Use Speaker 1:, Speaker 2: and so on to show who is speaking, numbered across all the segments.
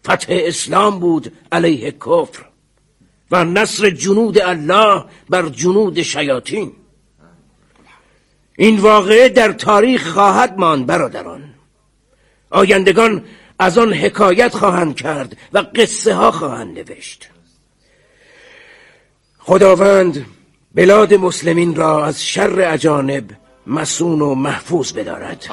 Speaker 1: فتح اسلام بود علیه کفر و نصر جنود الله بر جنود شیاطین. این واقعه در تاریخ خواهد ماند برادران. آیندگان از آن حکایت خواهند کرد و قصه ها خواهند نوشت. خداوند بلاد مسلمین را از شر اجانب مصون و محفوظ بدارد.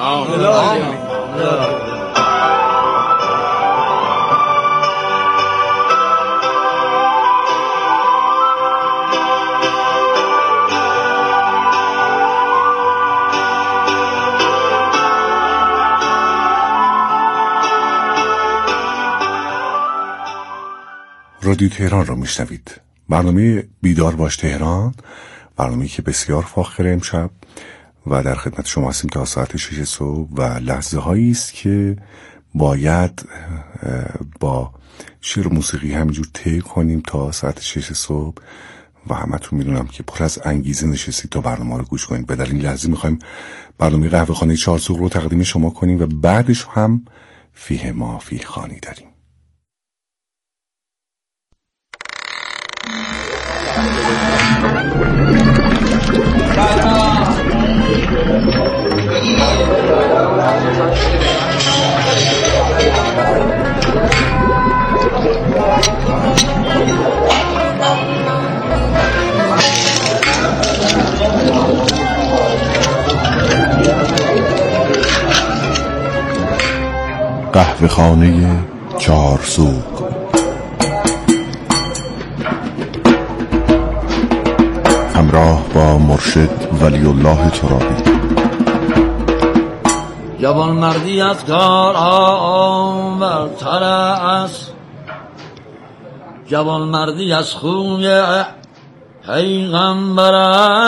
Speaker 2: رادیو تهران را میشنوید. برنامه بیدار باش تهران، برنامه‌ای که بسیار فاخر امشب و در خدمت شما هستیم تا ساعت 6 صبح و لحظه هایی است که باید با شعر و موسیقی همینجور طی کنیم تا ساعت 6 صبح و همتون میدونم که پر از انگیزه نشستید تا برنامه رو گوش کنید. در این لحظه میخوایم برنامه قهوه خانه چهارسوق رو تقدیم شما کنیم و بعدش هم فیه ما فیه خانی داریم. قهوه خانه چهارسوق، همراه با مرشد ولی الله ترابی.
Speaker 3: جوان مردی از کار آورتر است، جوان مردی از خوی پیغمبر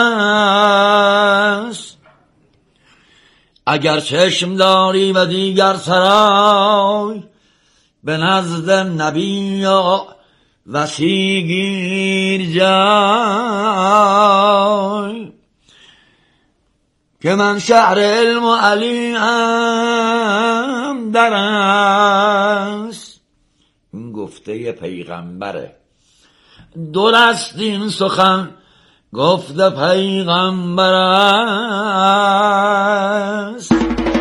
Speaker 3: است. اگر چشم داری و دیگر سرای، به نزد نبی وسیگیر جای. که من شهر علم و علی هم در است. این گفته پیغمبره. درست این سخن گفته پیغمبر است.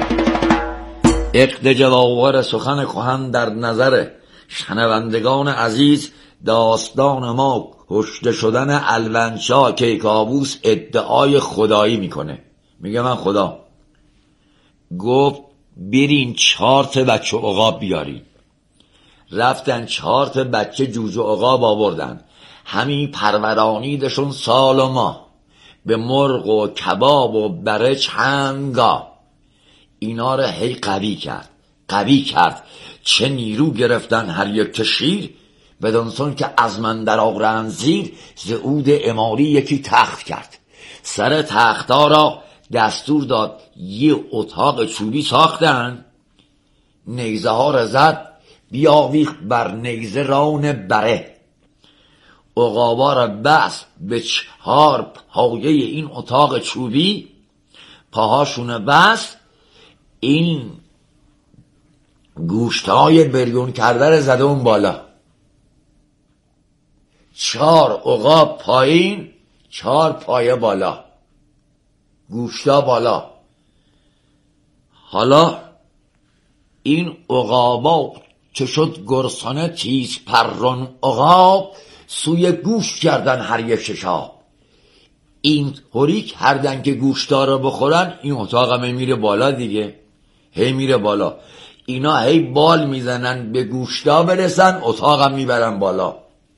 Speaker 3: عقد جواهر سخن کهن در نظر شنوندگان عزیز داستان ما کشته شدن الونشاه کیکاووس ادعای خدایی میکنه. میگه من خدا. گفت برین 4 بچه عقاب بیارین. رفتن 4 بچه جوجه عقاب آوردن. همین پرورانیدشون سال و ماه. به مرغ و کباب و بره چندگاه. اینا رو هی قوی کرد. چه نیرو گرفتن هر یک شیر. بدانسان که از من در آورند زیر. زعود اماری یکی تخت کرد. سر تختا را دستور داد یه اتاق چوبی ساختن. نیزه ها را زد بیاویخت بر نیزه ران بره. عقابا را بست به 4 پایه این اتاق چوبی. پاهاشون بست. این گوشتهای بریون کرده را زده اون بالا. 4 عقاب پایین، 4 پایه بالا، گوشتا بالا. حالا این عقابا چه شد گرسنه تیز پران عقاب. سوی گوشت کردن هر یک ششاب. این طوری کردن که گوشتا رو بخورن. این اتاق هم میره بالا دیگه. هی میره بالا. اینا هی بال میزنن به گوشتا برسن. اتاق هم میبرن بالا.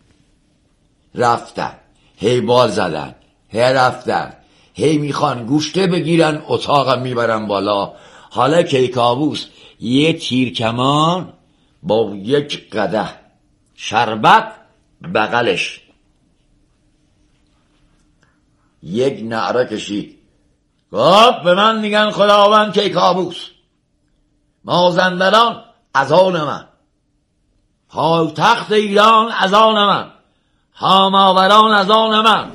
Speaker 3: رفتن هی بال زدن، هی رفتن هی میخوان گوشته بگیرن. اتاق هم میبرن بالا. حالا کیکاووس یه تیرکمان با یک قدح شربت بغلش یک نعره کشید. گفت به من میگن خداوند کیکاووس. مازندران از آن من، پایتخت ایران از آن من، هاماوران از آن من.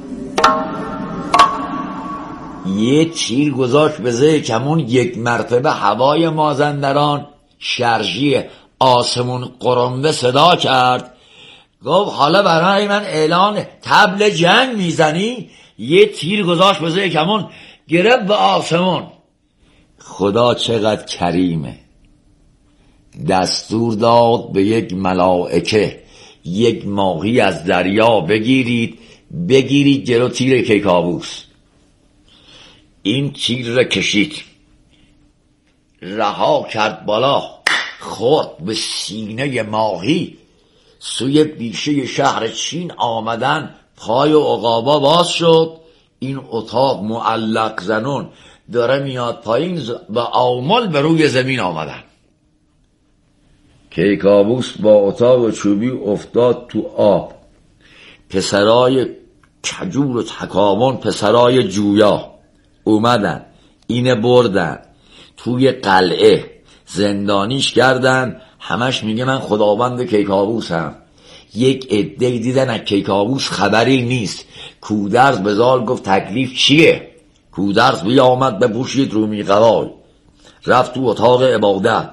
Speaker 3: یه تیر گذاشت به زیر کمون. یک مرتبه هوای مازندران شرژی آسمون قرنبه صدا کرد، گفت حالا برای من اعلان طبل جنگ میزنی؟ یه تیر گذاشت به زیر کمون، گرفت به آسمون. خدا چقدر کریمه، دستور داد به یک ملائکه یک ماهی از دریا بگیرید جلو تیر کیکاووس. این تیر را کشید، رها کرد بالا، خورد به سینه ماهی. سوی بیشه شهر چین آمدن، پای عقابا باز شد. این اتاق معلق زنون داره میاد پایین، به آمل به روی زمین آمدن. کیکاووس با اتاق چوبی افتاد تو آب. پسرای کجور و تکاون، پسرای جویا اومدن، اینه بردن توی قلعه زندانیش کردن. همش میگه من خداوند کیکاووسم. یک عده دیدن از کیکاووس خبری نیست. کودرز به زال گفت تکلیف چیه؟ کودرز بیا آمد بپوشید رومی قوای، رفت تو اتاق عبادت.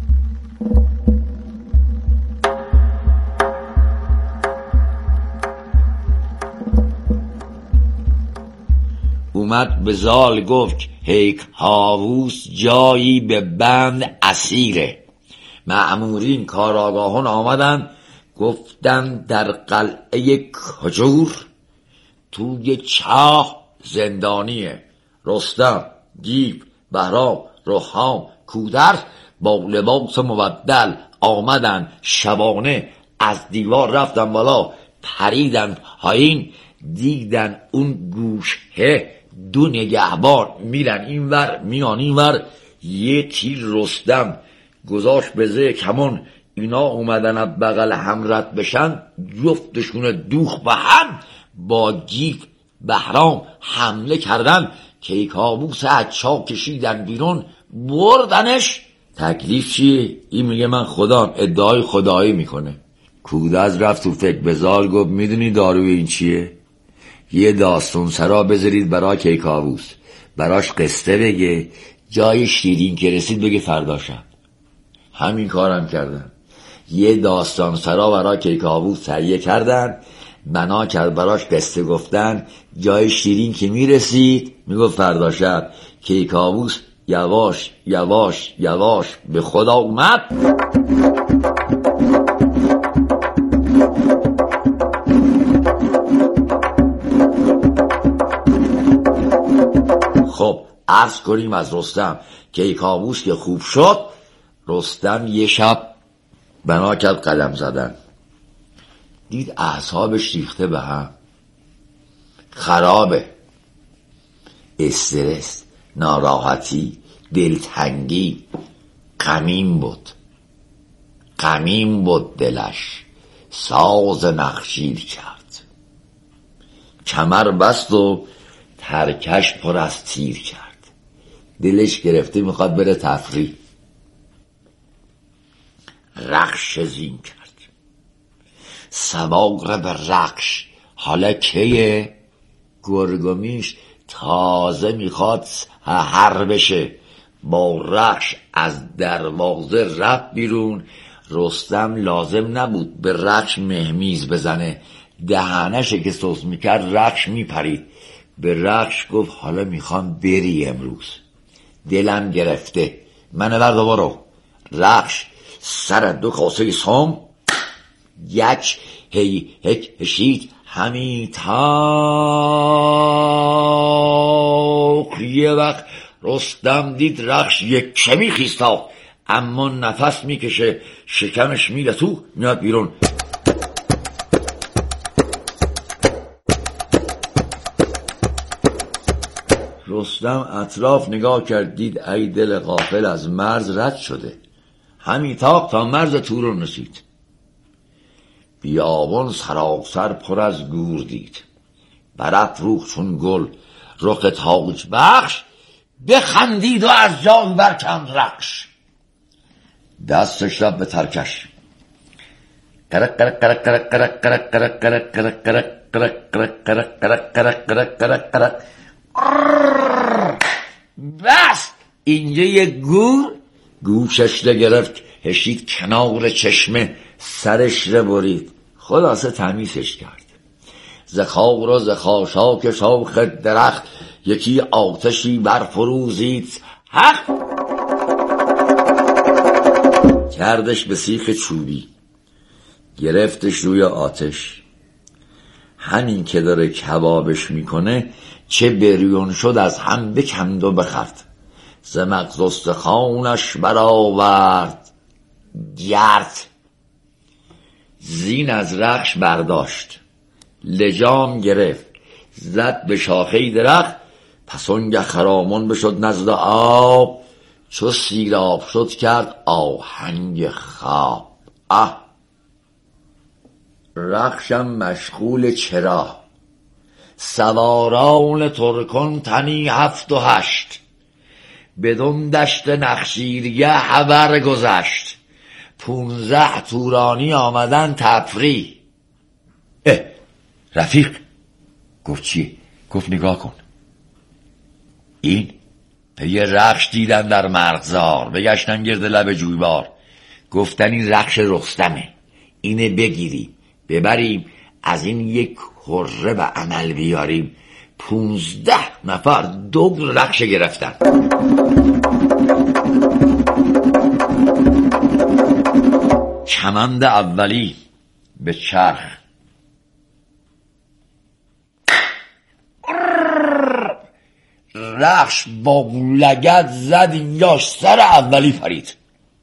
Speaker 3: اومد به زال گفت کیکاووس جایی به بند اسیره. مأمورین کاراگاهان آمدن، گفتن در قلعه کجور توی چاه زندانیه. رستم، گیو، بهرام، رخام، کودرز با لباس مبدل آمدن. شبانه از دیوار رفتن بالا، پریدن پایین، دیدن اون گوشه دو نگهبان میرن اینور میان اینور. یه تیر رستم گذاشت به زیر کمون، اینا اومدن از بغل هم رد بشن، جفتشون دوخ به هم. با گیو بهرام حمله کردن، کیکاووس از چاه کشیدن بیرون، بردنش. تکلیف چیه؟ این میگه من خدام، ادعای خدایی میکنه. کودرز رفت تو فکر به زال گفت میدونی داروی این چیه؟ یه داستان سرا بذارید برای کیکاووس، براش قصه بگه، جای شیرین که رسید بگه فردا شب. همین کارم کردن، یه داستان سرا برای کیکاووس تهیه کردن، بنا کرد براش قصه گفتن، جای شیرین که میرسید میگفت فردا شب. کیکاووس یواش یواش یواش به خدا اومد. خب عرض کنیم از رستم. کیکاووس که خوب شد، رستم یه شب بنا کرد قدم زدن، دید اعصابش ریخته به هم، خرابه، استرس، ناراحتی، دلتنگی، غمین بود دلش. ساز نخشیر کرد، کمر بست و ترکش پر از تیر کرد. دلش گرفته میخواد بره تفریح. رخش زین کرد، سوار به رخش. حالا کیه؟ گرگومیش تازه میخواد هر بشه. با رخش از دروازه رفت بیرون. رستم لازم نبود به رخش مهمیز بزنه، دهنشه که سوس میکرد رخش میپرید. به رخش گفت حالا میخوام بری امروز، دلم گرفته، منو برد و برو. رخش سر دو کاسه سم یک هشید، همین تاق. یه وقت رستم دید رخش یک کمی خیستا، اما نفس میکشه، شکمش میره تو، میاد بیرون. رستم اطراف نگاه کرد، دید ای دل غافل از مرز رد شده. همین تاق تا مرز توران رسید. بیابان سراسر پر از گور دید، برافروخت چون گل رخ تاج بخش. بخندید و از جای برکند رخش، دستش رفت به ترکش. قرق قرق قرق قرق قرق قرق قرق قرق قرق قرق قرق قرق قرق قرق قرق قرق. بس اینجا یک گور گوشش گرفت هشید کنار چشمه سرش رو برید، خلاصه تمیزش کرد. زخار و زخاشاک شاخ درخت یکی آتشی برفروزید، حق کردش به سیخ چوبی، گرفتش روی آتش. همین که داره کبابش میکنه چه بریون شد از هم بکند و بخورد. ز مغز استخوانش برآورد گرد. زین از رخش برداشت، لجام گرفت، زد به شاخه درخت. پس آنگه خرامان بشد نزد آب، چو سیراب شد کرد آهنگ خواب. رخشم مشغول چرا، سواران ترکان تنی 7 و 8. بدون دشت نخشیرگه حبر گذشت، 15 تورانی آمدن تفریح. رفیق گفت چیه؟ گفت نگاه کن، این پی رخش دیدن در مرغزار، بگشتن گرد لب جویبار. گفتن این رخش رستمه، اینه بگیریم ببریم، از این یک حره به عمل بیاریم. 15 نفر دوبل رخش گرفتن. کمند اولی به چرخ، رخش با لگد زد یاش سر اولی پرید.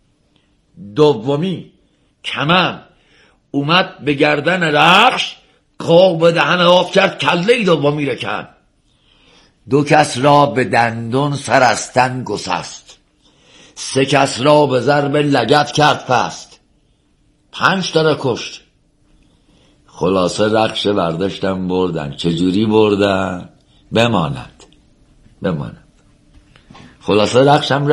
Speaker 3: دومی کمند اومد به گردن رخش، قاب دهن آف کرد، کله دومی را کند. 2 کس را به دندون سر از تن گسست، 3 کس را به ضرب لگد کرد پست، 5 تا را کشت. خلاصه رخش برداشتن بردن. چجوری بردن؟ بماند. خلاصه رخشم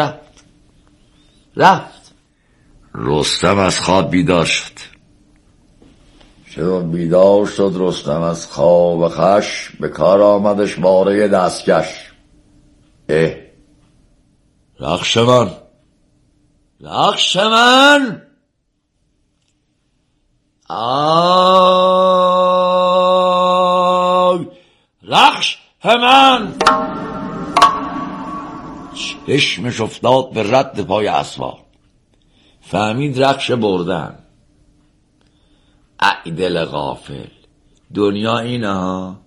Speaker 3: رفت. رستم از خواب بیدار شد. بیدار شد رستم از خواب خش، به کار آمدش باره دستکش. رخش من رخش من، چشمش افتاد به رد پای اسوار، فهمید رخش بردن. ای دل غافل، دنیا اینه ها.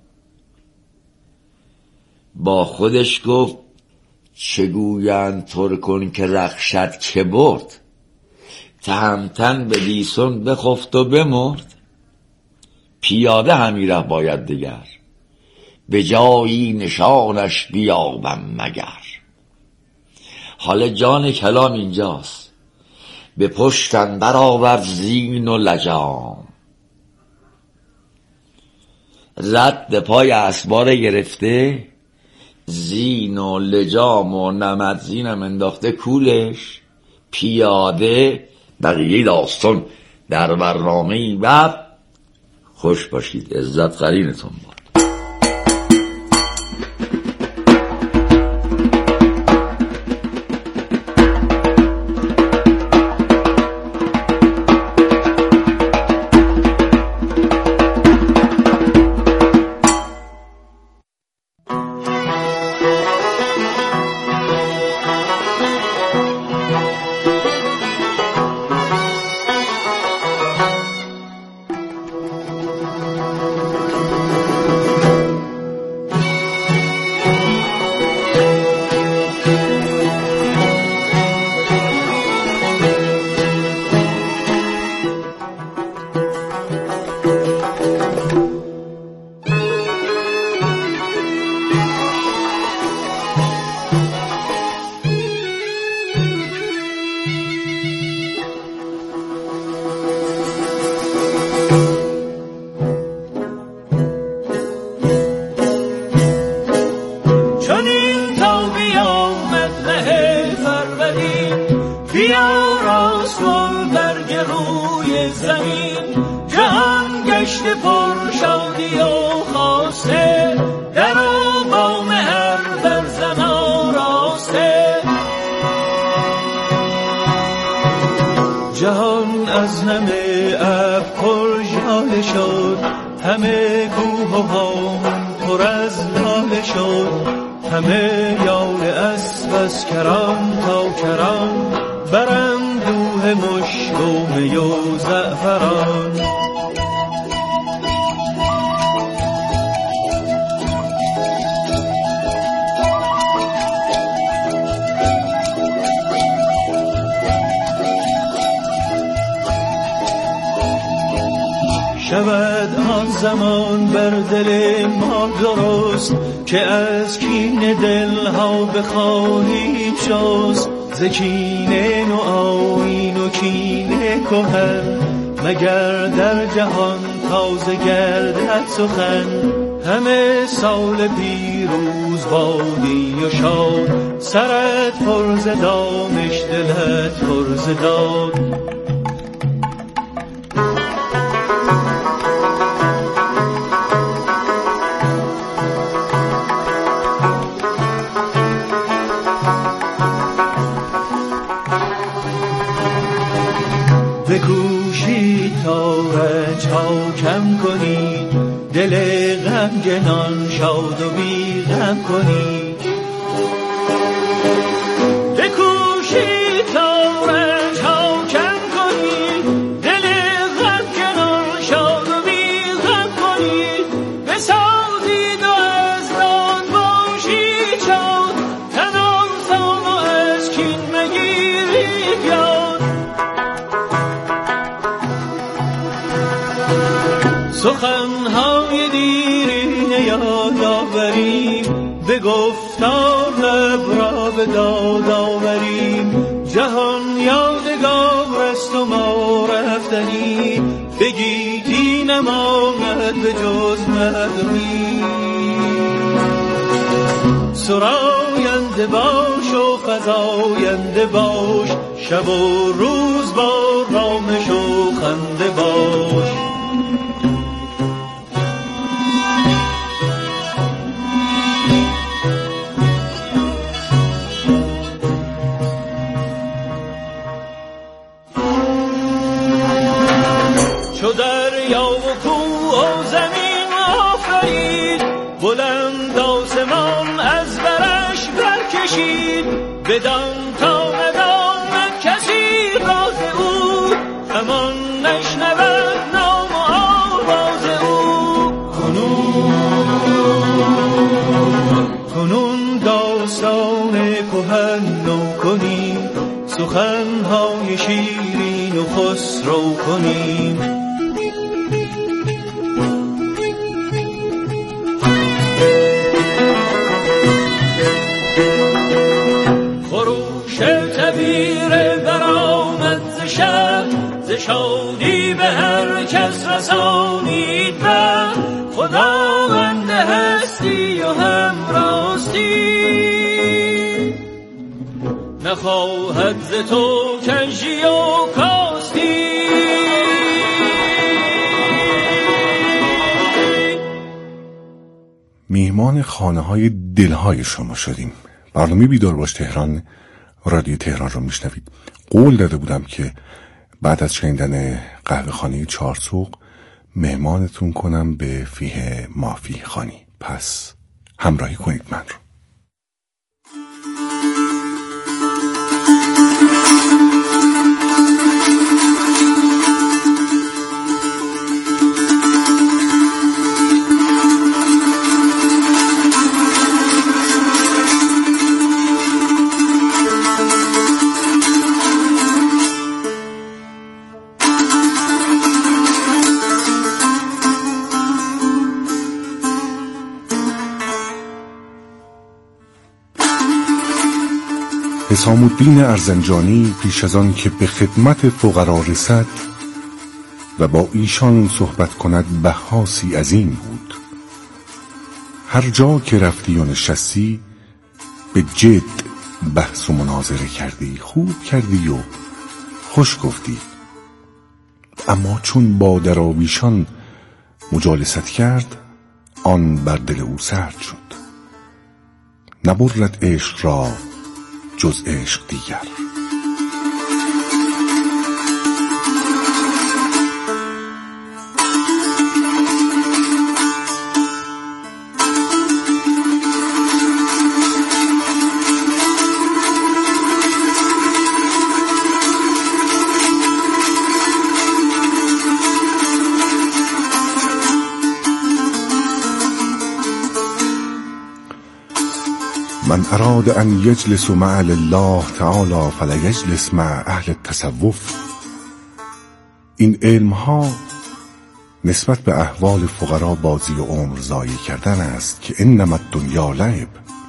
Speaker 3: با خودش گفت چگویند ترکان که رخشت که برد، تهمتن به دیسون بخفت و بمرد. پیاده همی ره باید دیگر، به جایی نشانش بیابم مگر. حال جان کلام اینجاست، به پشتن برآورد زین و لجام. رد پای اسبار گرفته، زین و لجام و نمدزینم انداخته کولش. پیاده بقیه داستان در برنامه‌ای بعد. خوش باشید، عزت قرینتون باد.
Speaker 4: از نم اب پر ژاله شد، همه کوه و هامون پر از لاله شد، همه یال اسب از کران تا کران، براندوه مشک و می و زعفران. شود آن زمان بر دل ما درست، که از کین دلها بخواهیم شست. ز کین نو آیین و کین کهن، مگر در جهان تازه گردد سخن. همه سال پیروز بادی و شاد، سرت پر ز دانش دلت پر ز داد. بکوشید تا رنج ها کم کنید، دل غمگنان شاد و بی غم کنید. بکوشید تا رنج ها کم کنید، دل غمگنان شاد و بی غم کنید. بسازید و از راه باشید شاد، تنان سان و از کین مگیرید یاد. سخنهای دیرینه یاد آوریم، به گفتار لب را به داد آوریم. جهان یادگار است و ما رفتنی، بگیتی نماند به جز مردمی. سراینده باش و فزاینده باش، شب و روز با رامش و خنده باش. چو دریا و کوه و زمین آفرید، بلند آسمان از برش برکشید. بدان تا نداند کسی راز او، همان نشنود نام و آواز او. کنون داستان کهن نو کنیم، سخنهای شیرین و خسرو کنیم. تبیر برآمد ز شهر، ز شادی به هر کس رسانید بر. خداوند هستی و هم راستی، نخواهد ز تو کنجی و کاستی.
Speaker 2: میهمان خانه‌های دلهای شما شدیم. برنامه بیدار باش تهران، رادیو تهران رو میشنوید. قول داده بودم که بعد از شنیدن قهوه خانه چارسوق مهمانتون کنم به فیه مافی خانی. پس همراهی کنید من رو. حسام الدین ارزنجانی پیش از آن که به خدمت فقرا رسد و با ایشان صحبت کند بحاثی عظیم بود. هر جا که رفتی و نشستی به جد بحث و مناظره کردی، خوب کردی و خوش گفتی. اما چون با دراویشان مجالست کرد، آن بر دل او سرد شد. نبرد عشق را جز عشق دیگر. من اراد ان یجلس مع الله تعالی فلیجلس مع اهل التصوف. این علم ها نسبت به احوال فقرا بازی و عمر ضایع کردن است که انما الدنیا لعب.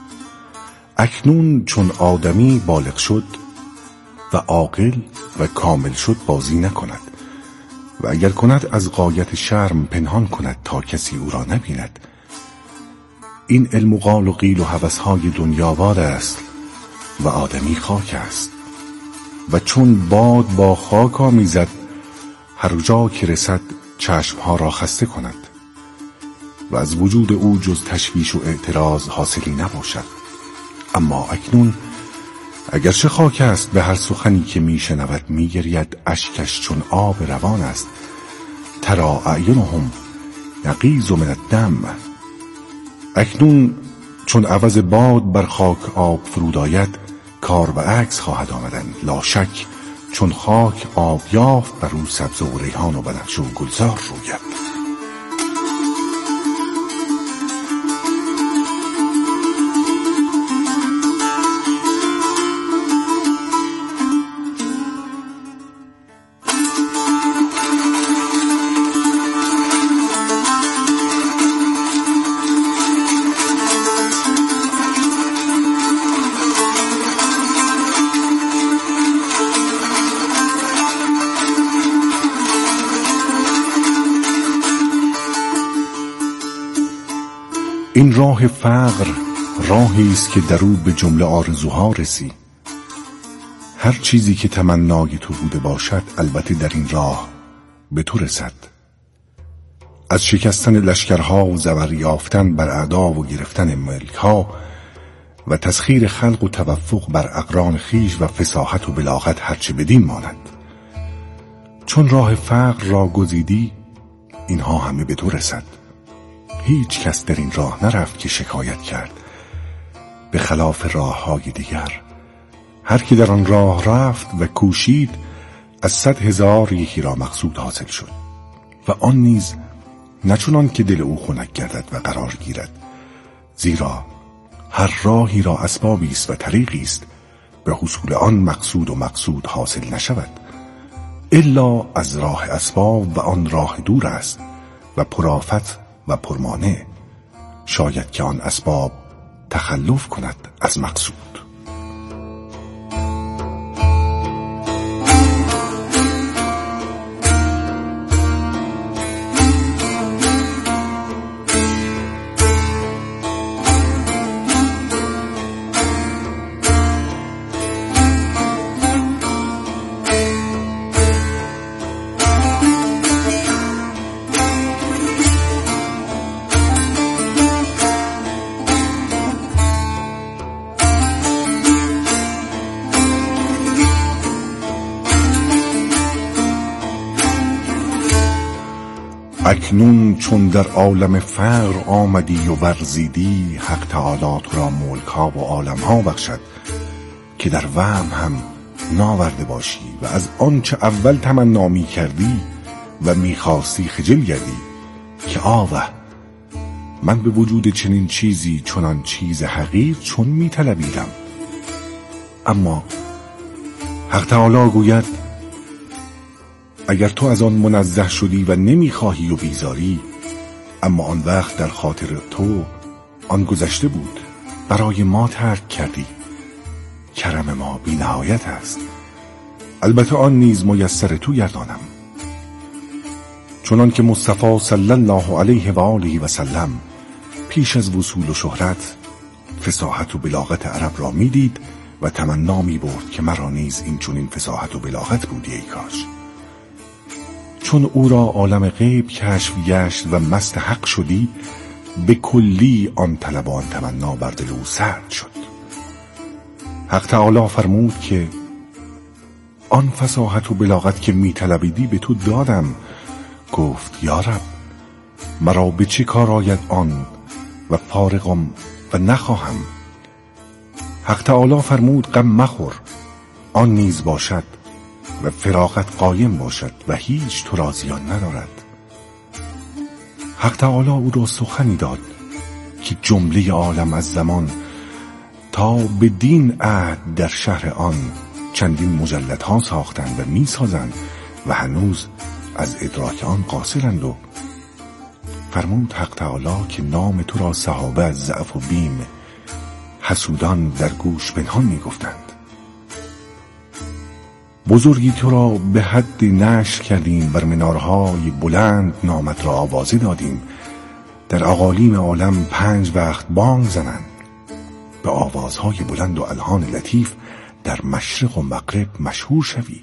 Speaker 2: اکنون چون آدمی بالغ شد و عاقل و کامل شد بازی نکند و اگر کند از غایت شرم پنهان کند تا کسی او را نبیند. این علم و قال و قیل و هوس‌های دنیاوار است و آدمی خاک است و چون باد با خاک آمیزد هر جا که رسد چشمها را خسته کند و از وجود او جز تشویش و اعتراض حاصلی نباشد. اما اکنون اگرچه خاک است به هر سخنی که میشنود میگرید، اشکش چون آب روان است. ترى اعینهم یغیض من الدم. اکنون چون عوض باد بر خاک آب فرود آید کار به عکس خواهد آمدن. لا شک چون خاک آب یافت بر او سبزه و ریحان و بنفشه و گلزار روید. این راه فقر راهی است که در او به جمله آرزوها رسی. هر چیزی که تمنای تو بوده باشد البته در این راه به تو رسد. از شکستن لشکرها و زبر یافتن بر اعدا و گرفتن ملکها و تسخیر خلق و توفق بر اقران خیش و فصاحت و بلاغت هرچه بدین ماند. چون راه فقر را گزیدی اینها همه به تو رسد. هیچ کس در این راه نرفت که شکایت کرد. به خلاف راه‌های دیگر هر کی در آن راه رفت و کوشید از 100,000 یکی را مقصود حاصل شد و آن نیز نه چنان که دل او خنک گردد و قرار گیرد، زیرا هر راهی را اسبابی است و طریقی است به حصول آن مقصود و مقصود حاصل نشود الا از راه اسباب و آن راه دور است و پرآفت و پرمانع. شاید که آن اسباب تخلف کند از مقصود. اکنون چون در عالم فقر آمدی و ورزیدی، حق تعالی تو را ملک ها و عالم ها بخشد که در وهم هم ناورده باشی و از آنچه اول تمنا می کردی و می خواستی خجل گردی که آوه من به وجود چنین چیزی چنان چیز حقیر چون می طلبیدم. اما حق تعالی گوید اگر تو از آن منزه شدی و نمیخواهی و بیزاری، اما آن وقت در خاطر تو آن گذشته بود، برای ما ترک کردی. کرم ما بی نهایت است، البته آن نیز میسر تو گردانم. چنان که مصطفی صلی الله علیه و آله و سلم پیش از وصول و شهرت فصاحت و بلاغت عرب را میدید و تمنا می برد که مرا نیز این چنین فصاحت و بلاغت بودی ای کاش. چون او را عالم غیب کشف گشت و مست حق شدی، به کلی آن طلب و آن تمنا بر دل او سرد شد. حق تعالی فرمود که آن فصاحت و بلاغت که می طلبیدی به تو دادم. گفت یا رب مرا به چه کار آید آن و فارغم و نخواهم. حق تعالی فرمود غم مخور، آن نیز باشد و فراغت قایم باشد و هیچ تو را زیان ندارد. حق تعالی او را سخنی داد که جمله عالم از زمان تا به دین عهد در شهر آن چندین مجلدها ساختند و می سازند و هنوز از ادراک آن قاصرند. و فرمود حق تعالی که نام تو را صحابه از ضعف و بیم حسودان در گوش پنهان می گفتند. بزرگی تو را به حد نشر کردیم، بر منارهای بلند نامت را آوازه دادیم، در اقالیم عالم 5 وقت بانگ زنند، به آوازهای بلند و الحان لطیف در مشرق و مغرب مشهور شوی.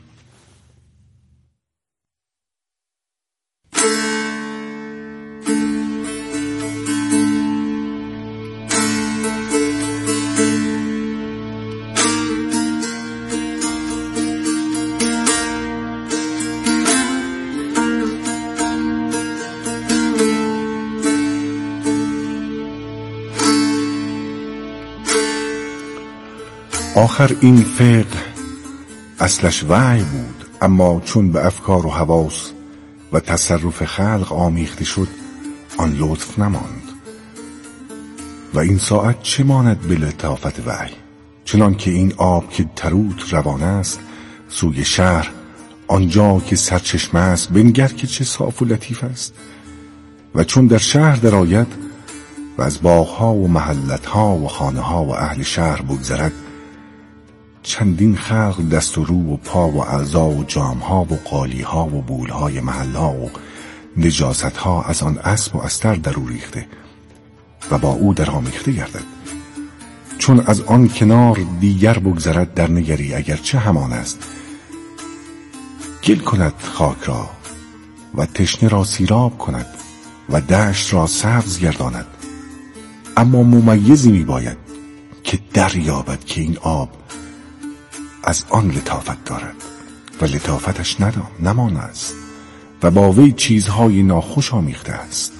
Speaker 2: آخر این فقه اصلش وحی بود، اما چون به افکار و حواس و تصرف خلق آمیخته شد آن لطف نماند. و این ساعت چه ماند به لطافت وحی؟ چنان که این آب که تروت روان است سوی شهر، آنجا که سرچشمه است بنگر که چه صاف و لطیف است. و چون در شهر درآید و از باغها و محلتها و خانهها و اهل شهر بگذرد، چندین خلق دست و رو و پا و اعضا و جامها و قالیها و بولهای محلها و نجاستها از آن اسب و استر در او ریخته و با او در آمیخته گردد. چون از آن کنار دیگر بگذرد در نگری اگرچه همان است، گل کند خاک را و تشنه را سیراب کند و دشت را سبز گرداند. اما ممیزی می باید که دریابد که این آب از آن لطافت دارد و لطافتش نمان است و با وی چیزهای ناخوش آمیخته است.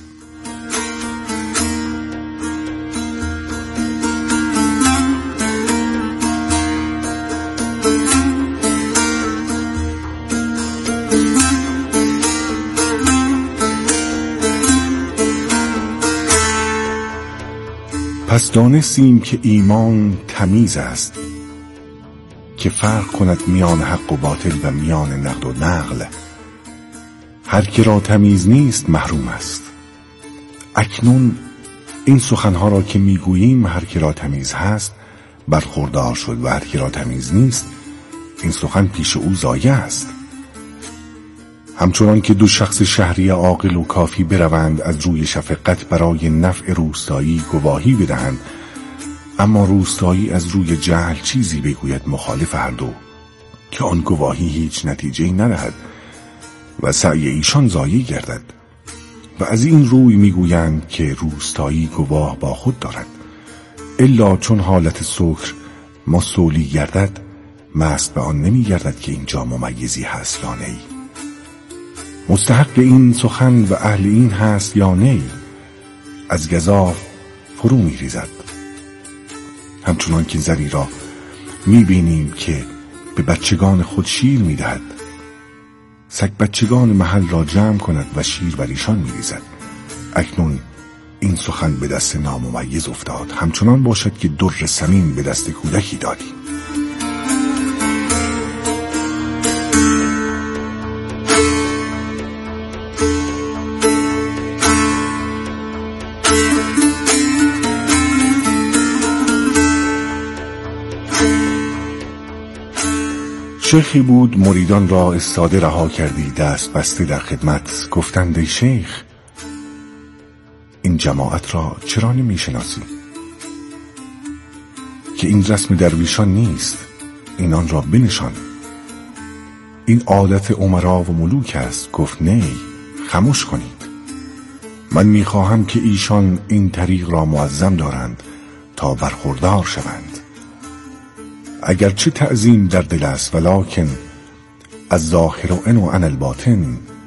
Speaker 2: پس دانستیم که ایمان تمیز است که فرق کند میان حق و باطل و میان نقد و نقل. هر که را تمیز نیست محروم است. اکنون این سخنها را که میگوییم هر که را تمیز هست برخوردار شد و هر که را تمیز نیست این سخن پیش او ضایع است. همچنان که 2 شخص شهری عاقل و کافی بروند از روی شفقت برای نفع روستایی گواهی بدهند، اما روستایی از روی جهل چیزی بگوید مخالف هر دو که آن گواهی هیچ نتیجه‌ای ندهد و سعی ایشان ضایع گردد. و از این روی میگویند که روستایی گواه با خود دارد، الا چون حالت سکر مستولی گردد مست به آن نمی گردد که اینجا ممیزی هست یا نی، مستحق این سخن و اهل این هست یا نی، از گزاف فرو می ریزد. همچنان که زنی را می بینیم که به بچگان خود شیر می دهد، سگ بچگان محل را جمع کند و شیر بر ایشان می ریزد. اکنون این سخن به دست ناممیز افتاد، همچنان باشد که در ثمین به دست کودکی دادیم. شیخی بود مریدان را استاده رها کردی دست بسته در خدمت. گفتند ای شیخ این جماعت را چرا نمی شناسی؟ که این رسم درویشان نیست، اینان را بنشان، این عادت امرا و ملوک است. گفت نه، خاموش کنید، من میخواهم که ایشان این طریق را معظم دارند تا برخوردار شوند. اگرچه تعظیم در دل است ولکن از ظاهر و ان و عن الباطن